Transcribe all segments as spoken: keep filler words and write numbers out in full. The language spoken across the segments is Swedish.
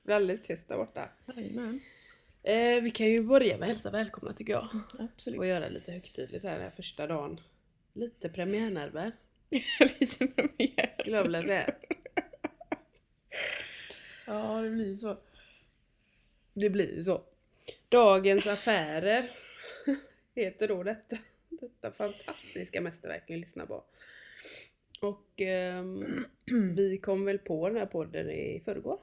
blir alldeles tyst där borta. Jajamän. Eh, vi kan ju börja med hälsa välkomna tycker jag. Absolut. Och göra lite högtidligt här den här första dagen. Lite premiärnerver. Lite premiär. Glömde det. Ja, det blir så. Det blir så. Dagens affärer heter då detta. Detta fantastiska mästerverk ni lyssnar på. Och ehm, vi kom väl på den här podden i förrgår.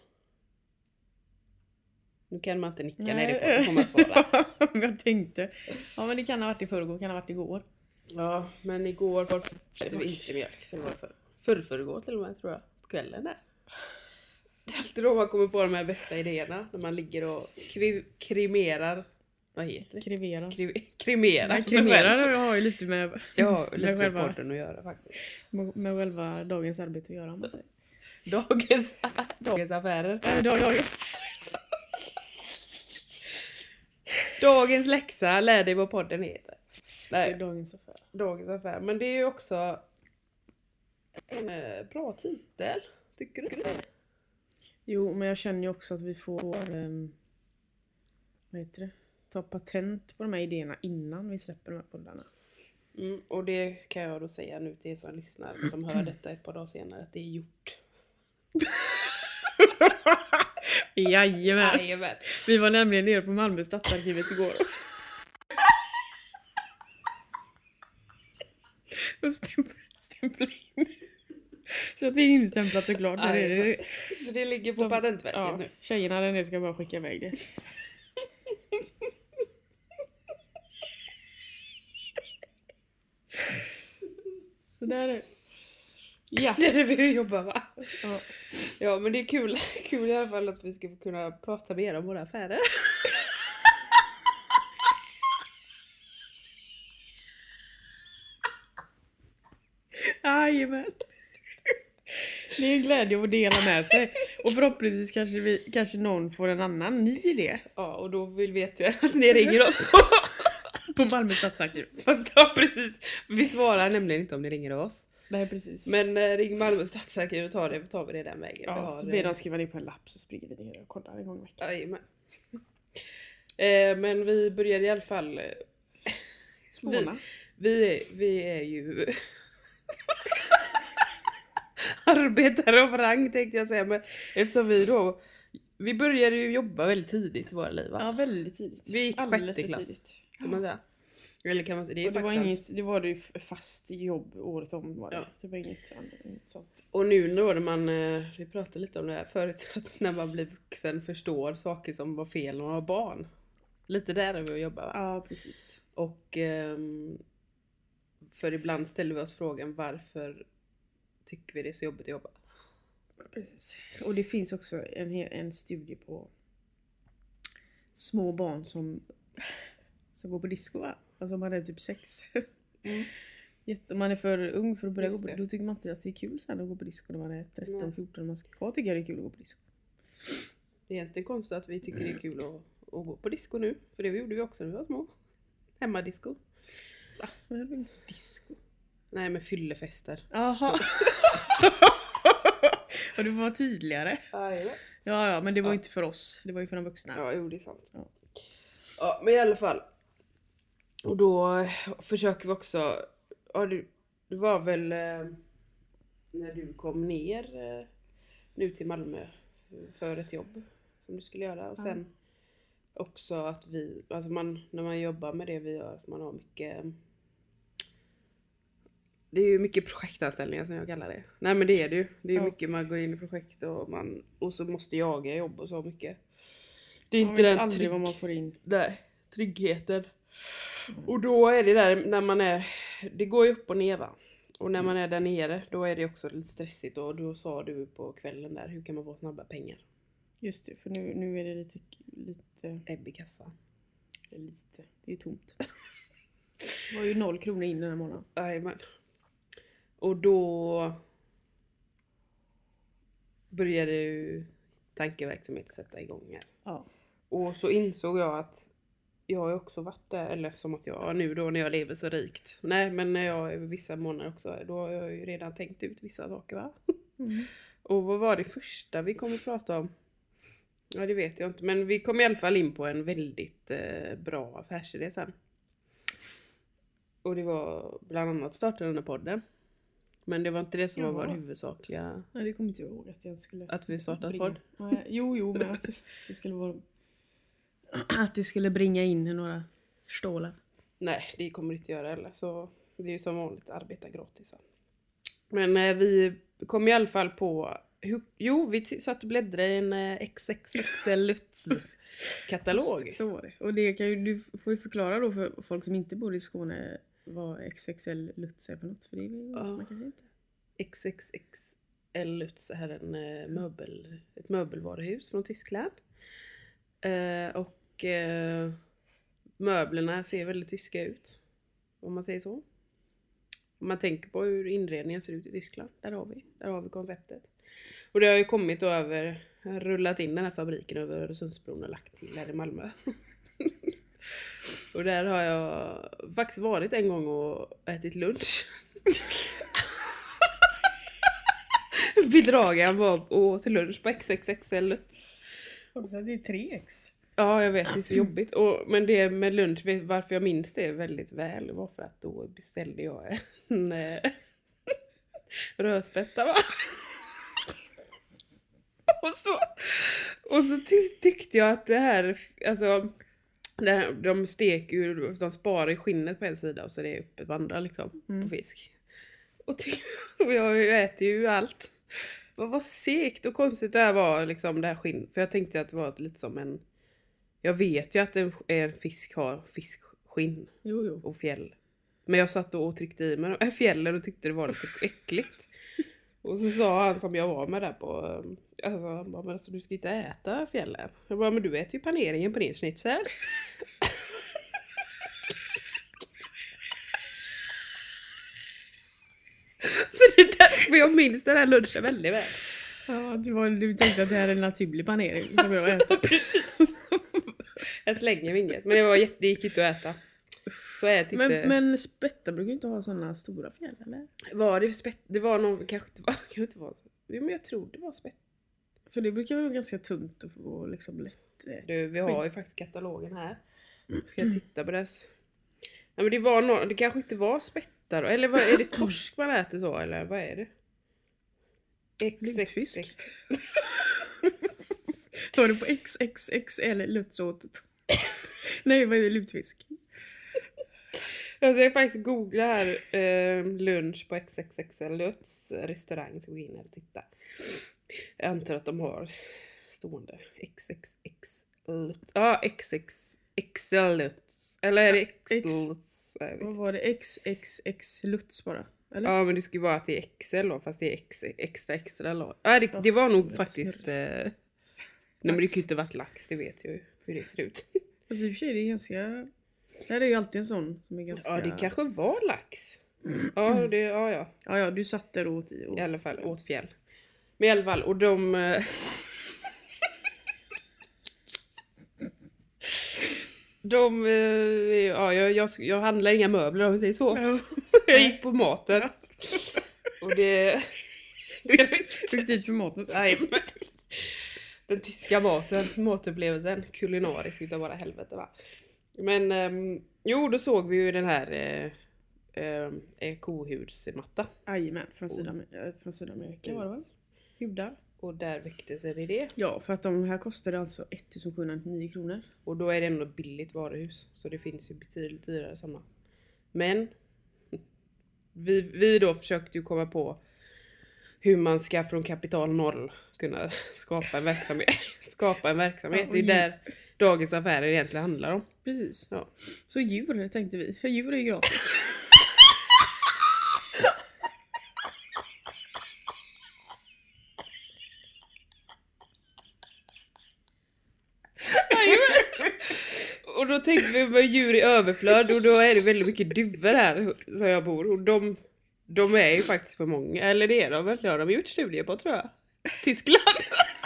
Nu kan man inte nicka när det är på, får man svara. Jag tänkte. Ja, men det kan ha varit i förrgår, kan ha varit igår. Ja, men igår var det vi inte mjölk. Så det var för, för förrgår till och med tror jag. På kvällen där. Det är alltid då man kommer på de här bästa idéerna. När man ligger och kri- krimerar. Vad heter det? Krivera. Kri- krimerar. Men krimerar har ju lite med, Ja, lite med, med själva, podden att göra faktiskt. med, med själva dagens arbete att göra. Om man säger. Dagens, dagens affärer. Äh, dag, dagens. Dagens läxa, lär dig vad podden heter. Det är Nej, dagens affär. dagens affär. Men det är ju också en eh, bra titel. Tycker du det? Jo, men jag känner ju också att vi får um, vad heter det? Ta patent på de här idéerna innan vi släpper de här poddarna. Mm, och det kan jag då säga nu till er som lyssnar, som hör detta ett par dagar senare, att det är gjort. Jajamän. Jajamän. Vi var nämligen nere på Malmö stadsarkivet igår. Och stämpla, stämpla in. Så att det är instämplat och klart. Där är det. Så det ligger på De, patentverket ja, nu. tjejerna där nere ska bara skicka iväg det. Så där är det. Ja, det är det vi jobbar va? Ja. Ja, men det är kul, kul i alla fall att vi ska få kunna prata mer om våra affärer. Jajamän. Det är en glädje att dela med sig. Och förhoppningsvis kanske, vi, kanske någon får en annan ny idé. Ja, och då vill vi veta att ni ringer oss på. På Malmö stadsarkiv. Fast ja, precis. Vi svarar nämligen inte om ni ringer oss. Nej, precis. Men eh, ring Malmö stadsarkiv och tar det, tar vi det den vägen. Vi Ja, har, så ber de skriva det på en lapp så springer vi ner och kollar en gång i veckan. Jajamän. Eh, men vi börjar i alla fall. Eh, Spåna. vi, vi är ju arbetare av rang tänkte jag säga. Men eftersom vi då, vi började ju jobba väldigt tidigt i våra liv va? Ja, väldigt tidigt. Vi gick Alldeles sjätte för klass. tidigt. Kan man säga. Eller kan man säga, det är Och det var faktiskt inget, det var det ju fast jobb året om var det. Ja. Så det var inget, inget sånt. Och nu då när man, eh, vi pratade lite om det här förut, att när man blir vuxen förstår saker som var fel när man var barn. Lite där är vi och jobbar va? Ja, precis. Och ehm, för ibland ställer vi oss frågan varför tycker vi det är så jobbigt att jobba? Precis. Och det finns också en, en studie på små barn som, som går på disco va? Alltså om man är typ sex. Mm. Jätte, om man är för ung för att börja gå Just på det. då tycker man inte att det är kul så här att gå på disco när man är tretton Nej. fjorton. Man ska kvar tycker jag det är kul att gå på disco. Det är egentligen konstigt att vi tycker det är kul att, att gå på disco nu. För det gjorde vi också när vi var små. Hemmadisco. Va? Men det är väl inte disco? Nej men fyllefester. Jaha. Och det var tydligare. Ja, Ja, ja, men det var Ja. inte för oss. Det var ju för de vuxna. ja jo, det är sant. Ja. Ja, men i alla fall. Och då försöker vi också. Ja, du, det var väl eh, när du kom ner eh, nu till Malmö för ett jobb som du skulle göra. Och Ja. sen också att vi, alltså man, när man jobbar med det vi gör, att man har mycket. Det är ju mycket projektanställningar som jag kallar det. Nej men det är det ju. Det är ju Ja. mycket man går in i projekt och man och så måste jaga jobb och så mycket. Det är Man inte vet den aldrig trygg, vad man får in. nej, tryggheten. Och då är det där när man är, det går ju upp och ner va. Och när man är där nere då är det också lite stressigt och då sa du på kvällen där hur kan man få snabba pengar? Just det, för nu, nu är det lite, lite, Ebb i kassan. lite, det är ju tomt. Det var ju noll kronor in den här månaden. Jajamän. Och då började ju tankeverksamhet sätta igång här. Ja. Och så insåg jag att jag har också varit där, eller som att jag nu då när jag lever så rikt. Nej, men när jag är vissa månader också, då har jag ju redan tänkt ut vissa saker va? Mm. Och vad var det första vi kom att prata om? Ja, det vet jag inte. Men vi kom i alla fall in på en väldigt eh, bra affärsidé sen. Och det var bland annat starta den här podden. Men det var inte det som Ja. var vår huvudsakliga... Nej, det kommer inte jag ihåg att jag skulle... Att vi startade bringa. podd. Nej, jo, jo, men att det, det skulle vara... Att det skulle bringa in några stålar. Nej, det kommer det inte göra heller. Så det är ju som vanligt arbeta gratis. Va? Men eh, vi kom i alla fall på... Hur, jo, vi t- satt och bläddrade i en eh, X X X L Lutz-katalog. Så var det. Och det kan ju, du får ju förklara då för folk som inte bor i Skåne vad X X L Lutz är för något. För det är Ja. man kanske inte. X X X L Lutz är en eh, möbel, ett möbelvaruhus från Tyskland. Eh, och eh, möblerna ser väldigt tyska ut. Om man säger så. Om man tänker på hur inredningen ser ut i Tyskland. Där har vi, där har vi konceptet. Och det har ju kommit då över, rullat in den här fabriken över Öresundsbron och lagt till här i Malmö. Och där har jag faktiskt varit en gång och ätit lunch. Bedragaren var och till lunch på X X X L Lutz. Och så är det tre X. Ja, jag vet, det är så jobbigt. Och, men det med lunch, varför jag minns det väldigt väl var för att då beställde jag en eh, rödspätta, va? Och så, och så ty- tyckte jag att det här, alltså, det här, de steker ju, de sparar i skinnet på en sida och så är det öppet vandrar liksom Mm. på fisk. Och, ty- och jag, jag äter ju allt. Vad vad segt och konstigt det här var liksom det här skinn. För jag tänkte att det var lite som en, jag vet ju att en, en fisk har fiskskinn Jo, jo. och fjäll. Men jag satt och tryckte i mig äh, fjällen och tyckte det var lite äckligt. Och så sa han som jag var med där på, alltså, han bara, men alltså, du ska inte äta fjällen. Jag bara, men du äter ju paneringen på din schnitzel. Så det är därför jag minns den här lunchen väldigt väl. Ja, du, var, du tänkte att det här är en naturlig panering som jag äter. Precis. Jag slänger inget. Men det, var jätte, det gick inte att äta. Så jag tyckte... Men, men spettar brukar inte ha sådana stora fjäll, eller? Var det spett? Det var någon, kanske inte var, kanske inte var. Jo, men jag tror det var spett. För det brukar vara ganska tungt och, och liksom lätt. eh, Du, vi har ju faktiskt katalogen här. Ska jag titta på dess? Nej, men det var någon, det kanske inte var spettar. Eller vad, är det torsk man äter så? Eller vad är det? X X X. Lutfisk. Var det på X X X L Lutz åt? Nej, vad är det? Lutfisk? Jag ska faktiskt googla här eh, lunch på X X X L Lutz restaurang, så gå in här och titta. Jag antar att de har stående X X X Lutz. Ja, X X X L Lutz. Eller är det X X- Lutz? Jag vet Vad inte. var det? X X X Lutz bara? Eller? Ja, men det skulle vara att det är X L då, fast det är X, extra extra large. Nej, det, det var nog jag faktiskt... Eh, nej, men det kunde inte varit lax, det vet jag ju hur det ser ut. Fast i och för sig, det är ganska... Det här är ju alltid en sån som är ganska... Ja, det kanske var lax. Ja, det, ja, ja. Ja, ja, du satt där och åt i. I alla fall, åt fjäll. Men i alla fall, och de... eh, de... eh, Ja, jag, jag, jag handlar inga möbler om vi säger så. Ja. Jag gick på maten. Och det... Fick dit för maten. Nej, men... Den tyska maten, matupplevelsen, kulinarisk utav bara helvete, va. Men, ehm, jo, då såg vi ju den här eh, eh, kohudsmatta. Jajamän, från, Sydamer- äh, från Sydamerika var det va? Hudar. Och där väcktes en idé. Ja, för att de här kostade alltså ettusensjuhundranittionio kronor. Och då är det ändå billigt varuhus. Så det finns ju betydligt dyrare samma. Men vi, vi då försökte ju komma på hur man ska från kapital noll kunna skapa en verksamhet. skapa en verksamhet. Ja, och det är ju- där dagens affärer egentligen handlar om. Precis. Ja. Så djur tänkte vi. Djur är ju gratis. Och då tänkte vi med djur i överflöd, och då är det väldigt mycket duvor här som jag bor. Och de, de är ju faktiskt för många. Eller det är de väl, det har de gjort studier på, tror jag. Tyskland.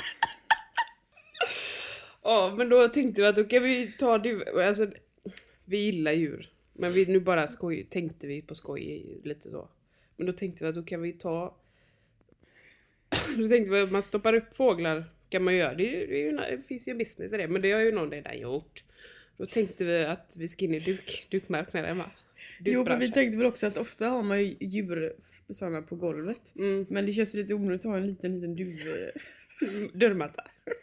Ja, men då tänkte vi att då kan vi ta duvor. Alltså, vi gillar djur. Men vi nu bara skoj, tänkte vi på skoj lite så. Men då tänkte vi att då kan vi ta... Då tänkte vi att man stoppar upp fåglar kan man göra. Det, är, det, är ju, det finns ju en business i det, men det har ju någon redan gjort. Då tänkte vi att vi ska in i duk, dukmarknaden, va? Jo, för vi tänkte väl också att ofta har man ju djur sådana på golvet. Mm. Men det känns lite onödigt att ha en liten, liten duv... Dörrmatta.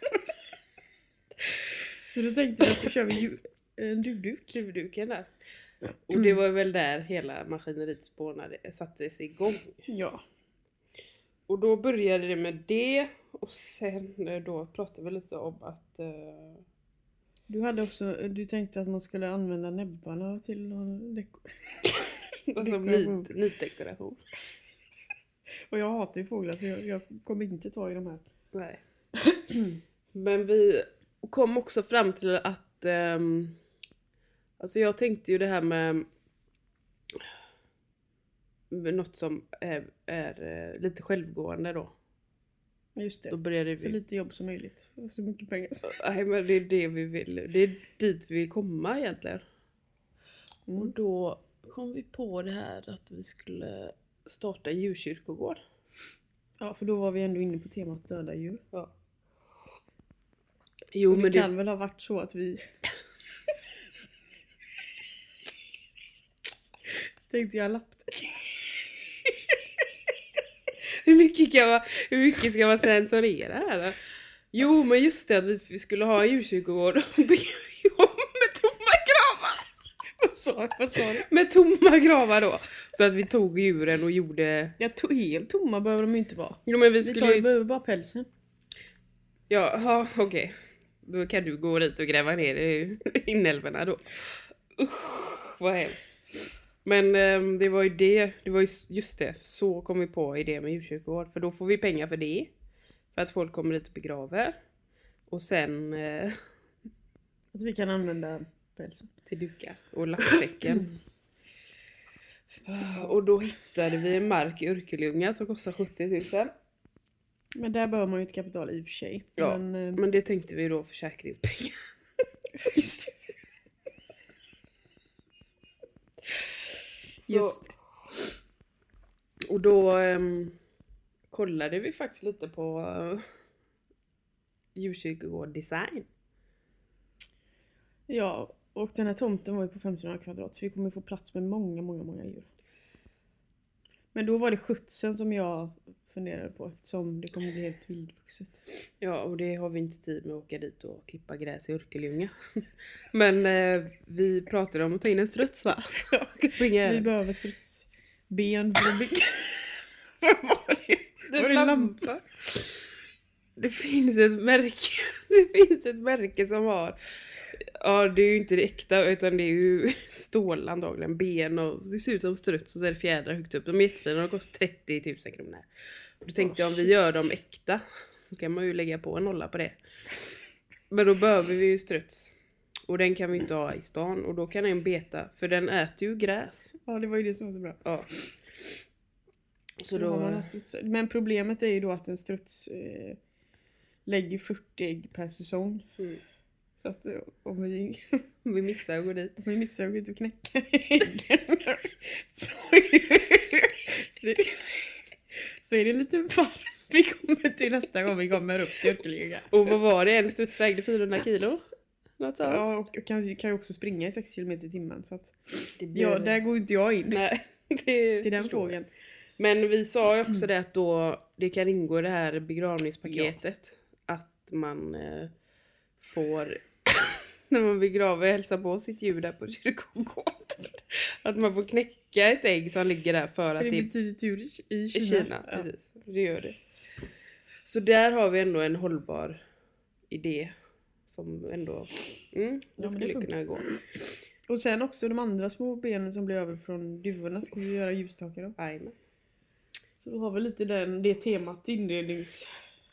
Så då tänkte vi att då kör vi ju en duvduk. Duvduken där. Och det var väl där hela maskineriet spånade, sattes igång. Ja. Och då började det med det. Och sen då pratade vi lite om att... Uh... Du hade också, du tänkte att man skulle använda näbbarna till någon deko... alltså nit, nitdekoration. Och jag hatar ju fåglar så jag, jag kommer inte ta i de här. Nej. Men vi kom också fram till att... Um, alltså jag tänkte ju det här med... Något som är, är lite självgående då. Just det. Då började vi... Så lite jobb som möjligt. Och så mycket pengar. Nej, men det är det vi vill. Det är dit vi vill komma egentligen. Mm. Och då kom vi på det här att vi skulle starta en djurkyrkogård. Ja, för då var vi ändå inne på temat döda djur. Ja. Jo, och det men kan det... väl ha varit så att vi... tänkte jag lappte. hur, mycket kan man, hur mycket ska man censurera här då? Jo, men just det att vi skulle ha en djurkyrkogård och bygga med tomma gravar. Vad sa, vad sa du? Med tomma gravar då. Så att vi tog djuren och gjorde... Jag tog helt tomma behöver de inte vara. Jo, men vi Vi skulle... tar, vi behöver bara pälsen. Ja, ja okej. Okay. Då kan du gå dit och gräva ner i inälvorna då. Usch, vad hemskt. Men um, det var ju det, det var ju just det, så kom vi på idén med djurkyrkogård. För då får vi pengar för det. För att folk kommer dit och begraver. Och sen... Uh, att vi kan använda pälsen. Till dukar och lappsäcken. Och då hittade vi en mark i Örkelljunga som kostar sjuttio tusen. Men där behöver man ju ett kapital i och för sig. Ja, men, uh... men det tänkte vi då försäkringspengar. Just det. Just. Och då um, kollade vi faktiskt lite på uh, djurkyrkogård design. Ja, och den här tomten var ju på femtonhundra kvadrat så vi kommer få plats med många, många, många djur. Men då var det skjutsen som jag funderade på eftersom det kommer bli helt vildvuxet. Ja, och det har vi inte tid med att åka dit och klippa gräs i Örkelljunga. Men eh, vi pratade om att ta in en struts, va? Vi behöver strutsben för att bygga. Vad var det? Det var en lampa. Det finns ett märke. Det finns ett märke som har... Ja, det är ju inte det äkta utan det är ju stål antagligen. Ben och det ser ut som struts och så är det fjädrar högt upp. De är jättefina och de kostar trettio tusen kronor. Och då tänkte jag om vi gör dem äkta. Då kan man ju lägga på en nolla på det. Men då behöver vi ju struts. Och den kan vi inte ha i stan. Och då kan den beta. För den äter ju gräs. Ja, det var ju det som var så bra. Ja. Så, så då... man har men problemet är ju då att en struts eh, lägger fyrtio ägg per säsong. Mm. Så att om vi, om vi missar att gå dit. Om vi missar att gå dit och knäcka äggen. så, är det, så, är det, så är det en liten farm vi kommer till nästa gång vi kommer upp till Örkelljunga. Och vad var det? En struts vägde fyrahundra kilo? Något sånt. Ja, och kan, kan ju också springa i sex kilometer i timmen. Så att, det blir... ja, där går inte jag in. Nej, det till den frågan. Men vi sa ju också det att då det kan ingå i det här begravningspaketet. Ja. Att man eh, får, när man begraver, hälsa på sitt djur där på kyrkogården. Att man får knäcka ett ägg som ligger där för att det det betyder tur i Kina. I Kina, ja. Precis. Det gör det. Så där har vi ändå en hållbar idé som ändå mm, det ja, skulle det kunna gå. Och sen också de andra små benen som blir över från duvorna ska vi göra ljusstakar då. Amen. Så då har vi lite den, det temat inrednings...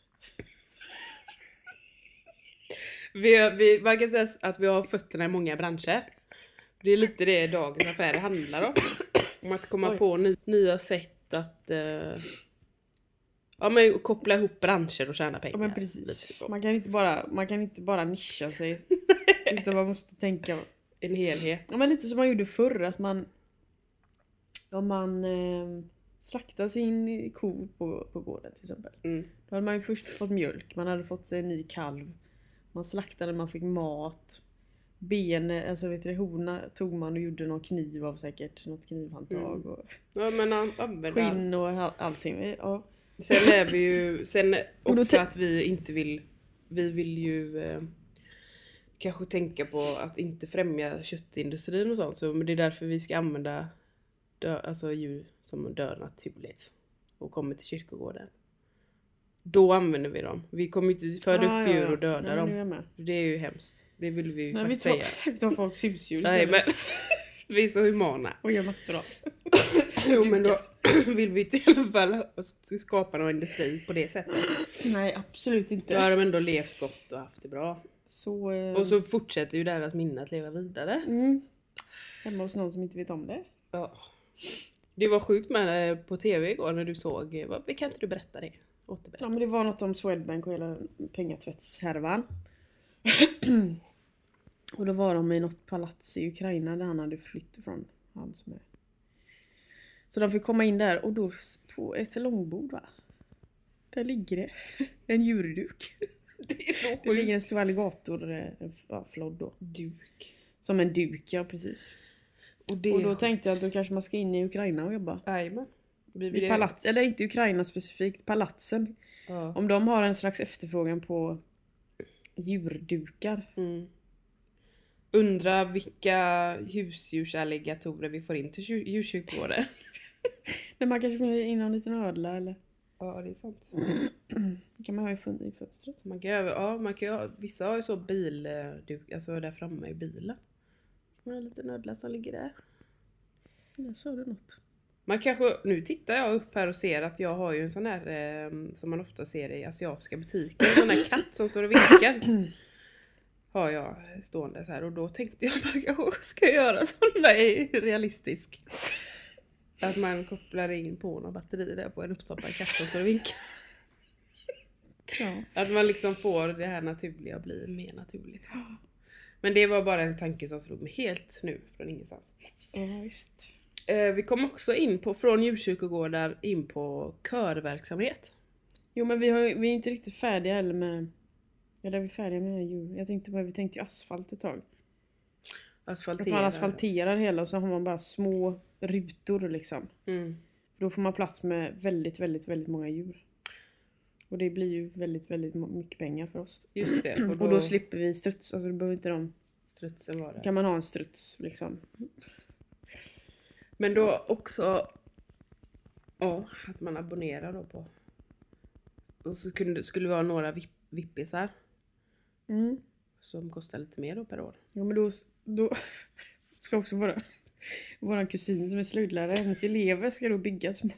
vi, vi, man kan säga att vi har fötterna i många branscher. Det är lite det dagens affärer handlar om. Om att komma Oj. på ny, nya sätt att uh, ja, men koppla ihop branscher och tjäna pengar. Ja, men precis. Man kan inte bara, man kan inte bara nischa sig. Utan man måste tänka en helhet. Ja, men lite som man gjorde förr. Att man, om man eh, slakta sin ko på, på gården till exempel. Mm. Då hade man ju först fått mjölk, man hade fått sig en ny kalv. Man slaktade, man fick mat. Ben, alltså vet du, horna tog man och gjorde någon kniv av säkert. Något knivhandtag Mm. och Ja, men använda skinn och all- allting. Ja. Sen är vi ju, sen Och då också te- att vi inte vill, vi vill ju eh, kanske tänka på att inte främja köttindustrin och sånt. Så, men det är därför vi ska använda dö, alltså djur som dör naturligt och kommer till kyrkogården. Då använder vi dem. Vi kommer inte föda Ah, upp ja, djur ja. och döda Nej, men nu är dem. jag med. Det är ju hemskt. Det vill vi ju Nej, vi, faktiskt tar, säga. vi tar folks husdjur Nej, men istället. vi är så humana. Och gör mattor av. Jo, men då vill vi inte i alla fall skapa någon industri på det sättet. Nej, absolut Då inte. har de ändå levt gott och haft det bra. Så, eh, Och så fortsätter ju deras minne att leva vidare. mm, hemma hos någon som inte vet om det. Ja. Det var sjukt med det på tv igår när du såg. eh, vad- Kan inte du berätta det? Återberätta. Ja, men det var något om Swedbank och hela pengatvättshärvan. Och då var de i något palats i Ukraina där han hade flytt ifrån. Han som är. Så de fick komma in där och då på ett långbord, va? Där ligger det en djurduk. Det är så Det ligger sjukt. en stor alligator, eh, ja, flodd då. Duk. Som en duk, ja precis. Och det Och är då sjukt. tänkte jag att då kanske man ska in i Ukraina och jobba. Jajamän. Vi I vill- palats, eller inte Ukraina specifikt, palatsen. Ja. Om de har en slags efterfrågan på djurdukar. Mm. Undra vilka husdjursalligatorer vi får in till djur- djurkyrkogården. Men man kanske får in en liten ödla eller Ja, det är sant. det kan man ha i fön- i fönstret. Man kan, ju- ja, man kan ju ha, vissa har ju så bilduk, alltså där framme i bilen. Man har en liten ödla som ligger där. Jag sa du något. Man kanske, nu tittar jag upp här och ser att jag har ju en sån här eh, som man ofta ser i asiatiska butiker. En sån här katt som står och vinkar. Har jag stående så här. Och då tänkte jag att man kanske ska göra sån där realistisk. Att man kopplar in på någon batteri där på en uppstoppad katt som står och vinkar. Ja. Att man liksom får det här naturliga att bli mer naturligt. Men det var bara en tanke som slog mig helt nu från ingenstans. Ja, visst. Eh, vi kom också in på, från djurkyrkogårdar in på körverksamhet. Jo, men vi, har, ju- vi är inte riktigt färdiga heller med... Eller är vi färdiga med djur? Jag tänkte bara, vi tänkte ju asfalt ett tag. Att Asfaltera. man asfalterar hela och så har man bara små rutor liksom. Mm. För då får man plats med väldigt, väldigt, väldigt många djur. Och det blir ju väldigt, väldigt mo- mycket pengar för oss. Just det. Och då slipper vi struts, alltså då behöver inte de... strutsen var det. Kan man ha en struts liksom. Men då också ja, att man abonnerar då på. Och så kunde, skulle vi ha några vip, vippisar Mm. som kostar lite mer då per år. Ja, men då, då ska också våra, våran kusin som är slöjdlärare, hennes elever ska då bygga små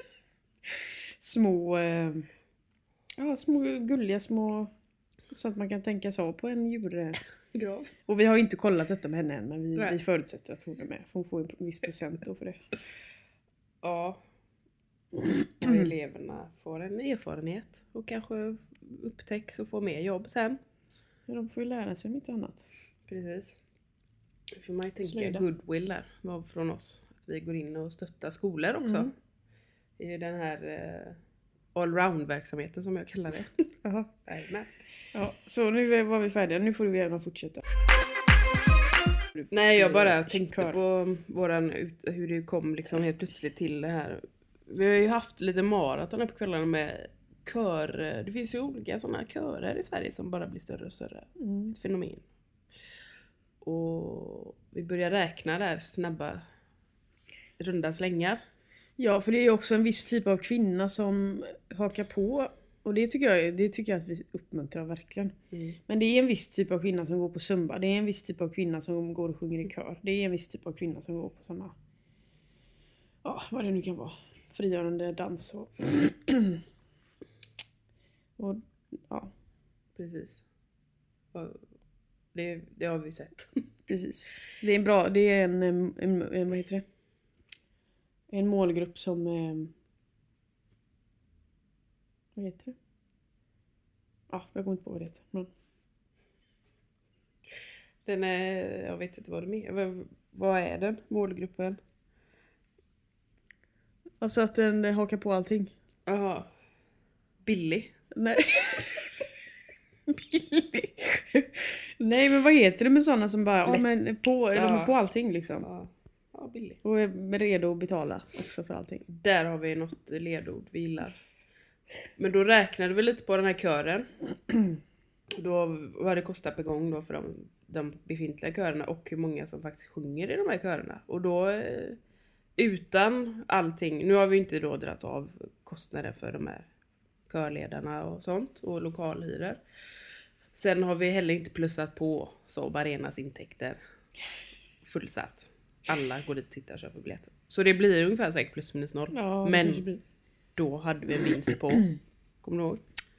små eh, ja, små gulliga små så att man kan tänka så på en djur. Grav. Och vi har ju inte kollat detta med henne än, men vi, Nej. vi förutsätter att hon är med. För hon får en viss procent då för det. Ja. Och eleverna får en erfarenhet och kanske upptäcks och får mer jobb sen. Ja, de får ju lära sig om inte annat. Precis. Då får man ju tänka Slöjda. goodwill där var från oss. Att vi går in och stöttar skolor också. Mm. I den här eh, allround-verksamheten som jag kallar det. Jaha. Jajamän. Ja, så nu var vi färdiga. Nu får du gärna fortsätta. Nej, jag bara tänkte Kör. på våran ut, hur det kom liksom helt plötsligt till det här. Vi har ju haft lite maraton här på kvällarna med kör. Det finns ju olika sådana körer i Sverige som bara blir större och större. Mm. Ett fenomen. Och vi börjar räkna där snabba runda slängar. Ja, för det är ju också en viss typ av kvinna som hakar på. Och det tycker jag, det tycker jag att vi uppmuntrar verkligen. Mm. Men det är en viss typ av kvinna som går på zumba. Det är en viss typ av kvinna som går och sjunger i kör. Det är en viss typ av kvinna som går på sådana... Ja, vad det nu kan vara. Frigörande dans och... och ja, Precis. Och det, det har vi sett. precis. Det är en bra... Det är en... en, en, en vad heter det? En målgrupp som... Eh, vad heter det? Ja, jag går inte på vad det heter. Men... Den är, jag vet inte vad det är. Vad, vad är den? Målgruppen? Alltså att den hakar på allting. Jaha. Billy. Nej. Billy. Nej, men vad heter det med sådana som bara, ja men på, de Ja. är på allting liksom. Ja, ja Billy. Och är redo att betala också för allting. Där har vi något ledord vi gillar. Men då räknade vi lite på den här kören. Då, vad det kostar per gång då för de, de befintliga körerna och hur många som faktiskt sjunger i de här körerna. Och då eh, utan allting, nu har vi inte då dragit av kostnader för de här körledarna och sånt och lokalhyror. Sen har vi heller inte plussat på Saab Arenas intäkter fullsatt. Alla går dit och tittar och köper biljetter. Så det blir ungefär säkert plus minus noll. Ja, men då hade vi en vinst på, kommer du ihåg?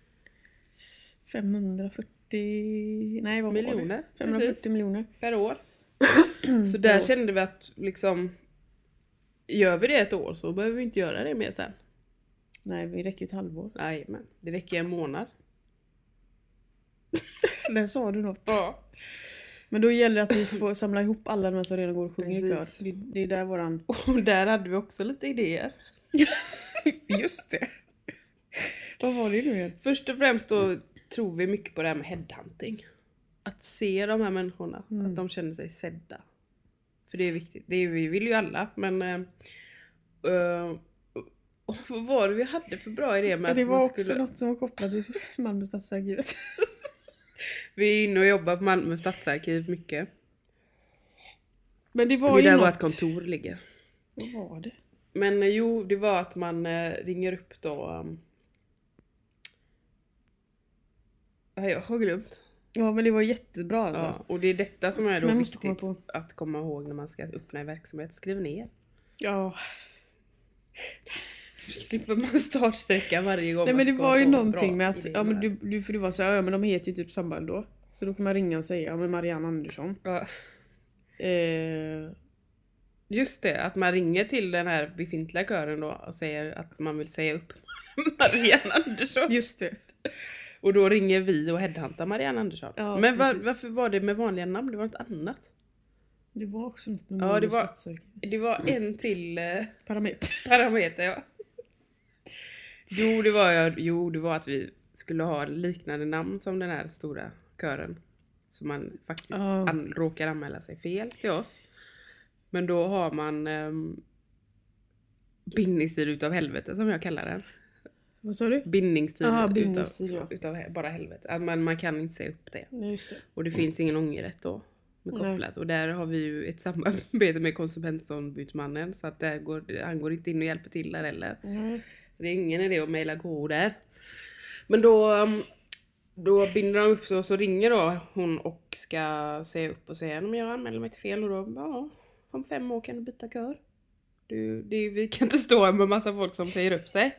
femhundrafyrtio, nej vad var det? Miljoner. femhundrafyrtio Precis. miljoner. Per år. Så där Ja. kände vi att liksom, gör vi det ett år så behöver vi inte göra det mer sen. Nej, vi räcker ett halvår. Nej, men det räcker en månad. Där sa du något. Ja. Men då gäller det att vi får samla ihop alla de här som redan går och sjunger i kör. Precis. Det, det är där våran... Och där hade vi också lite idéer. Just det. Vad var det nu igen? Först och främst då tror vi mycket på det här med headhunting. Att se de här människorna. Mm. Att de känner sig sedda. För det är viktigt. Det är, vi vill ju alla. Men äh, äh, vad var det vi hade för bra idé med Ja, det att var man också skulle... något som var kopplat till Malmö stadsarkivet. Vi är inne och jobbar på Malmö stadsarkiv mycket. Men det Det var är ju där något... vårt kontor ligger. Vad var det? Men eh, jo, det var att man eh, ringer upp då... Um... Ja, jag har glömt. Ja, men det var jättebra alltså. Ja, och det är detta som är då Man måste viktigt komma att komma ihåg när man ska öppna en verksamhet. Skriv ner. Ja. Slipper man startsträcka varje gång. Nej, man men det ska var ju få någonting bra med att... idéer Ja, men med du, du, för du var så här, ja men de heter ju typ samband då. Så då kan man ringa och säga, ja men Marianne Andersson. det. Ja. Eh, Just det, att man ringer till den här befintliga kören då och säger att man vill säga upp Marianne Andersson. just det. Och då ringer vi och headhuntar Marianne Andersson. Ja, men var, precis. varför var det med vanliga namn? Det var något annat. Det var också något med Ja, Malmö det var- stadsarkiv. Det var en till eh, Parameter. parameter, ja. Jo det, var, jag- jo, det var att vi skulle ha liknande namn som den här stora kören. Så man faktiskt Ja. an, råkar anmäla sig fel till oss. Men då har man um, bindningstid utav helvete som jag kallar den. Vad sa du? Bindningstid, Aha, utav, bindningstid, ja. utav he- bara helvete. Att man, man kan inte säga upp det. Nej, just det. Och det finns ingen ångerrätt då med Nej. kopplat. Och där har vi ju ett samarbete med konsumentombudsmannen. Så att där går, han går inte in och hjälper till där heller. Mm. Så det är ingen idé att mejla koder. Men då, um, då binder de upp så, och så ringer då hon och ska säga upp och säga om jag anmäler mig till fel. Och då, ja, om fem år kan du byta kör. Du, det, vi kan inte stå med massa folk som säger upp sig.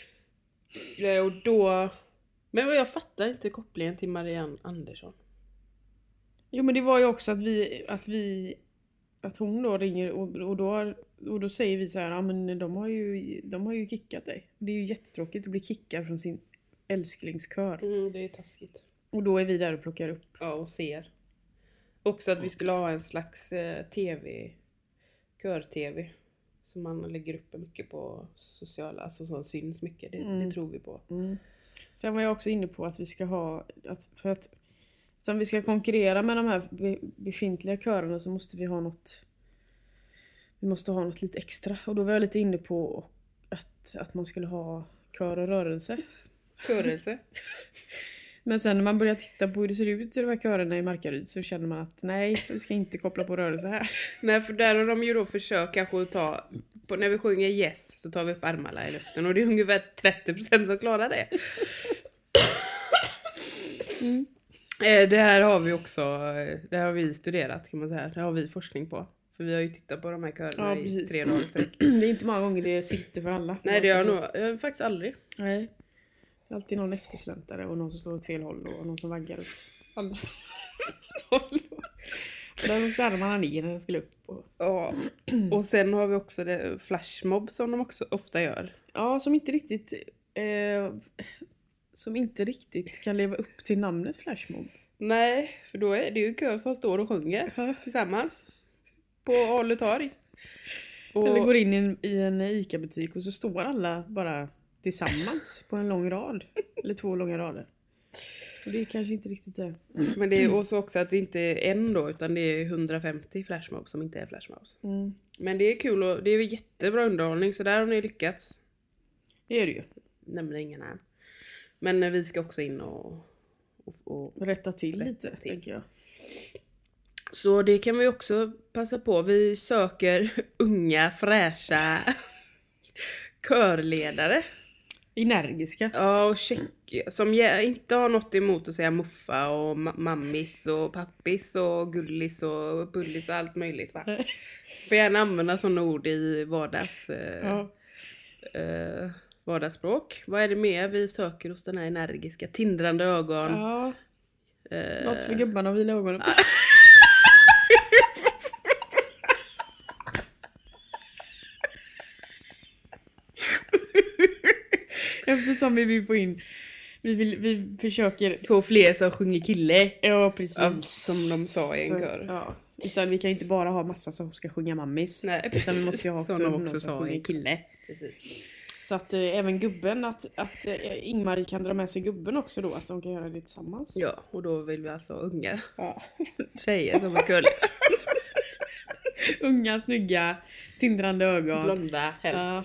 Ja, och då... Men jag fattar inte kopplingen till Marianne Andersson. Jo, men det var ju också att vi... Att, vi, att hon då ringer och, och, då, och då säger vi så här, ja men de har ju, de har ju kickat dig. Det är ju jättetråkigt att bli kickad från sin älsklingskör. Mm, det är taskigt. Och då är vi där och plockar upp. Ja, och ser. Också att vi skulle ha en slags eh, tv, kör-tv. Som man lägger upp mycket på sociala, alltså som syns mycket. Det, Mm. det tror vi på. Mm. Sen var jag också inne på att vi ska ha... Att, för att som vi ska konkurrera med de här be, befintliga körerna så måste vi ha något... Vi måste ha något lite extra. Och då var jag lite inne på att, att man skulle ha kör och rörelse. Körelse. Men sen när man börjar titta på hur det ser ut i de här körerna i Markaryd så känner man att nej, vi ska inte koppla på rörelse här. Nej, för där har de ju då försökt kanske att ta... På, när vi sjunger yes så tar vi upp armarna i luften. Och det är ungefär trettio procent som klarar det. Mm. Eh, Det här har vi också... eh, Det har vi studerat kan man säga. Det har vi forskning på. För vi har ju tittat på de här körerna Ja, i precis. tre dagar i sträck. Det är inte många gånger det sitter för alla. Nej, det har jag Så- nog jag har faktiskt aldrig. Nej. Det är alltid någon eftersläntare och någon som står åt fel håll och någon som vaggar åt andra håll. Och där åkte armarna ner när jag skulle upp. Och... Ja. Och sen har vi också det flashmob som de också ofta gör. Ja, som inte riktigt... Eh, som inte riktigt kan leva upp till namnet flashmob. Nej, för då är det ju kör som står och sjunger tillsammans på Alu torg. Och, Eller går in i en, i en ICA-butik och så står alla bara tillsammans på en lång rad. Eller två långa rader. Och det är kanske inte riktigt det. men det är också, också att det inte är en då, utan det är hundrafemtio flashmobs som inte är flashmobs. Mm. Men det är kul och det är jättebra underhållning, så där har ni lyckats. Det är det ju. Nämner ingen här. Men vi ska också in och... och, och Rätta till rätta lite, till. tänker jag. Så det kan vi också passa på. Vi söker unga, fräscha körledare. Energiska. Ja, och check, som ge- inte har något emot att säga muffa och ma- mammis och pappis och gullis och bullis och allt möjligt, va? Får gärna använda sådana ord i vardags, eh, Ja. eh, vardagsspråk. Vad är det mer vi söker hos den här energiska, tindrande ögon? Ja. Eh, Något för gubbarna att vila ögonen på. Eftersom vi vill få in... Vi, vill, vi försöker... få fler som sjunger kille. Ja, precis. Av, som de sa i en Så, kör. ja. Utan vi kan inte bara ha massa som ska sjunga mammis. Nej, Utan vi måste ju ha också, som de någon också som sa sjunger i- kille. Precis. Så att eh, även gubben, att, att eh, Ingmar kan dra med sig gubben också då. Att de kan göra det tillsammans. Ja, och då vill vi alltså ha unga Ja. tjejer som är kulle. Unga, snygga, tindrande ögon. Blonda helst. Ja.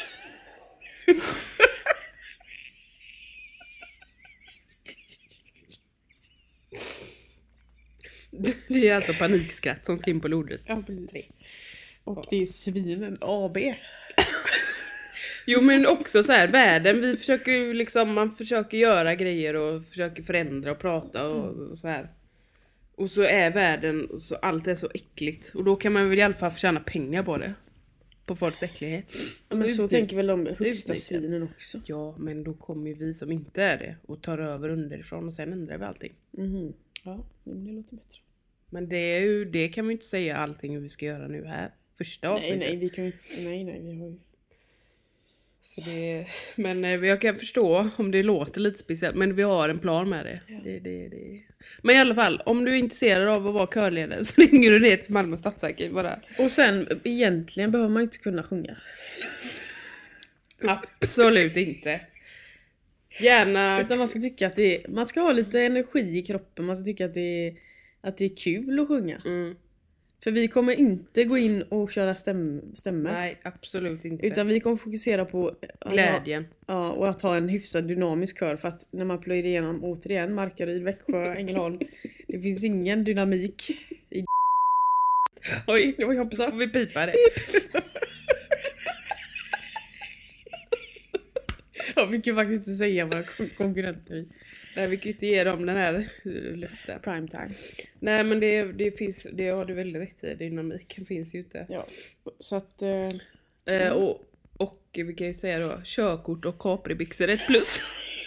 Det är alltså panikskratt som ska in på lodret. Ja, precis. Och det är Svinen A B. Jo, men också så här, världen, vi försöker ju liksom, man försöker göra grejer och försöker förändra och prata och, och så här. Och så är världen, och så allt är så äckligt. Och då kan man väl i alla fall förtjäna pengar på det. På folks äcklighet. Ja, men så Utnytt- tänker väl de högsta utnyttjat. svinen också. Ja, men då kommer ju vi som inte är det och tar över underifrån och sen ändrar vi allting. Mhm. Ja, men det låter bättre. Men det, är ju, det kan vi inte säga allting hur vi ska göra nu här. Första Nej, avsnittet. nej, vi kan ju... Nej, nej, vi har ju... Så det, men eh, jag kan förstå om det låter lite speciellt, men vi har en plan med det. Ja. Det, det, det. Men i alla fall, om du är intresserad av att vara körledare så ringer du ner till Malmö stadsarkiv bara. Och sen, egentligen behöver man inte kunna sjunga. Absolut inte. Gärna. Utan man ska tycka att det är... Man ska ha lite energi i kroppen. Man ska tycka att det är, att det är kul att sjunga. Mm, För vi kommer inte gå in och köra stäm, stämmer. nej, absolut inte. Utan vi kommer fokusera på att Glädjen. Ha, ja, och att ha en hyfsad dynamisk kör. För att när man plöjer igenom återigen Markaryd, Växjö, Ängelholm. Det finns ingen dynamik i... Oj, Det var jag hoppas. får vi pipa det. Ja, vi kan faktiskt inte säga våra kon- konkurrenter i Nej, vi kan ju inte ge dem den här eh, löften. prime time. Nej, men det, det finns, det har du väldigt rätt i. Dynamiken finns ju inte. Ja, så att... Eh, Eh, och, och vi kan ju säga då, körkort och capribyxor är ett plus.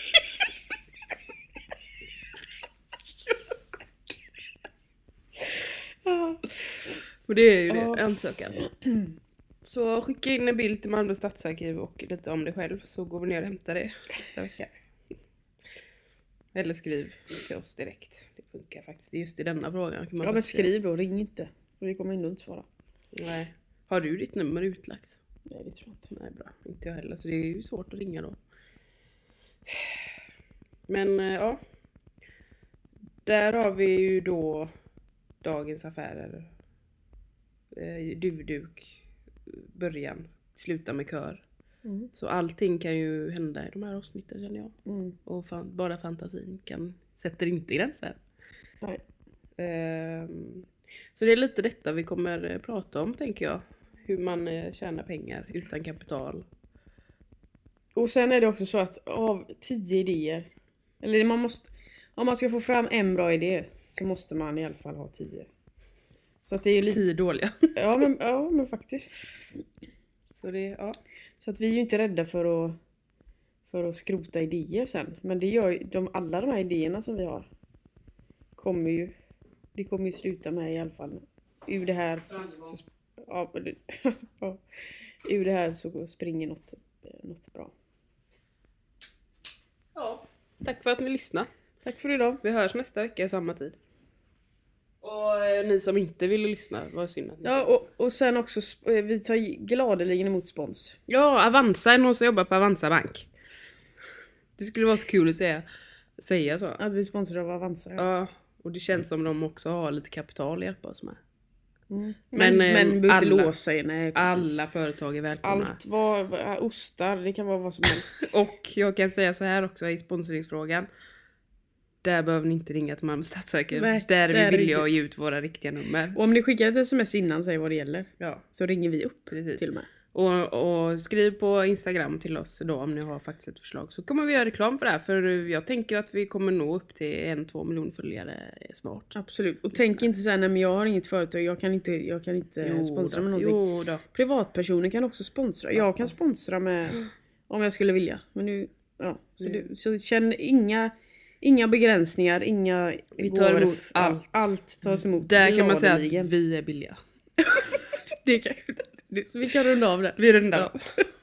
Och det är ju det, Ja. ansökan. Så skicka in en bild till Malmö stadsarkiv och lite om dig själv, så går vi ner och hämtar det nästa vecka. Eller skriv till oss direkt. Det funkar faktiskt. Just i denna frågan kan man ja, men faktiskt- skriv då, ring inte. För vi kommer ändå inte svara. Nej. Har du ditt nummer utlagt? Nej, det tror jag inte. Nej, bra. Inte jag heller. Så det är ju svårt att ringa då. Men eh, ja. Där har vi ju då dagens affärer. Eh, duvduk. Början. Sluta med kör. Mm. Så allting kan ju hända i de här avsnitten, känner jag. Mm. Och fan, bara fantasin kan, sätter inte gränser. Nej. Ehm, så det är lite detta vi kommer eh, prata om, tänker jag. Hur man eh, tjänar pengar utan kapital. Och sen är det också så att av tio idéer, eller man måste, om man ska få fram en bra idé så måste man i alla fall ha tio. Så att det är ju lite, Tio dåliga. ja men, ja men faktiskt. Så det, ja. Så att vi är ju inte rädda för att, för att skrota idéer sen. Men det gör ju, de, alla de här idéerna som vi har kommer ju, det kommer ju sluta med i alla fall. Ur det här så, så, ja, det, ja, ur det här så springer något, något bra. ja. Tack för att ni lyssnade. Tack för idag. Vi hörs nästa vecka i samma tid. Och eh, ni som inte ville lyssna, vad synd att ni Ja, och, och sen också, sp- eh, vi tar gladeligen emot spons. Ja, Avanza är någon som jobbar på Avanza Bank. Det skulle vara så kul att säga, säga så. Att vi sponsrar av Avanza. Ja. Ja, och det känns som de också har lite kapital att hjälpa oss med. Mm. Men, Men, men, eh, behöver inte alla- låsa er, nej precis. Alla företag är välkomna. Allt vad, ostar, det kan vara vad som helst. Och jag kan säga så här också i sponsringsfrågan. Där behöver ni inte ringa till Malmö Stadsarkiv. Nej, Där är där vi villiga är- att ge ut våra riktiga nummer. Och om ni skickar ett sms innan, säger vad det gäller, Ja, så ringer vi upp precis. till och med. Och, och skriv på Instagram till oss då om ni har faktiskt ett förslag. Så kommer vi göra reklam för det här. För jag tänker att vi kommer nå upp till en, två miljoner följare snart. Absolut. Och tänk inte så här, nej men jag har inget företag, jag kan inte, jag kan inte sponsra med någonting. Jo då. Privatpersoner kan också sponsra. Jag kan sponsra med, om jag skulle vilja. Men nu, ja. Så, Mm. du, så känn inga, inga begränsningar, inga... Vi tar går- emot allt. Allt tas emot. Där kan man säga gladeligen. att vi är billiga. Det kan, det, så vi kan runda av det. Vi rundar. Ja.